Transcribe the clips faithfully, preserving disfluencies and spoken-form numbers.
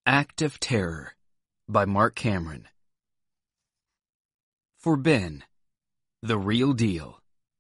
Act of Terror by Mark Cameron. For Ben, the real deal.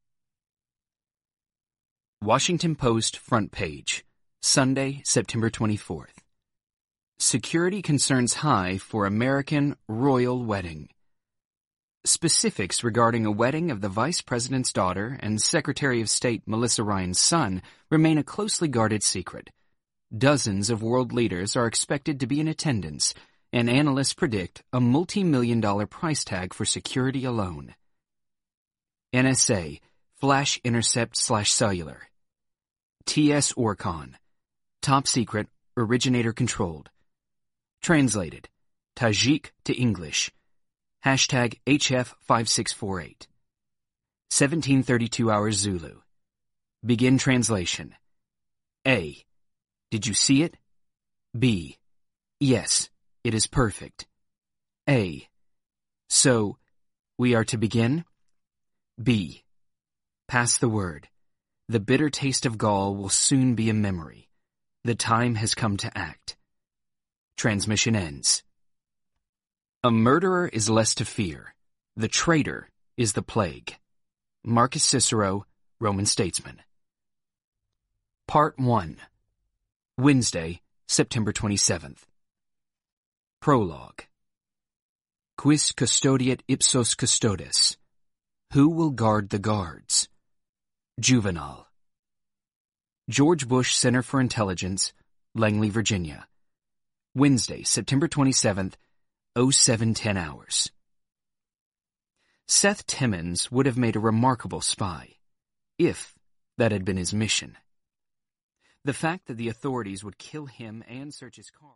Washington Post front page, Sunday, September twenty-fourth. Security concerns high for American royal wedding. Specifics regarding a wedding of the Vice President's daughter and Secretary of State Melissa Ryan's son remain a closely guarded secret. Dozens of world leaders are expected to be in attendance, and analysts predict a multi-million dollar price tag for security alone. N S A, Flash Intercept slash Cellular. T S Orcon, Top Secret, Originator Controlled. Translated, Tajik to English. Hashtag H F five six four eight. seventeen thirty-two hours Zulu. Begin translation. A. Did you see it? B. Yes, it is perfect. A. So, we are to begin? B. Pass the word. The bitter taste of gall will soon be a memory. The time has come to act. Transmission ends. A murderer is less to fear. The traitor is the plague. Marcus Cicero, Roman statesman. Part one. Wednesday, September twenty-seventh. Prologue. Quis custodiet ipsos custodes? Who will guard the guards? Juvenal. George Bush Center for Intelligence, Langley, Virginia. Wednesday, September twenty-seventh, oh seven ten hours. Seth Timmons would have made a remarkable spy, if that had been his mission. The fact that the authorities would kill him and search his car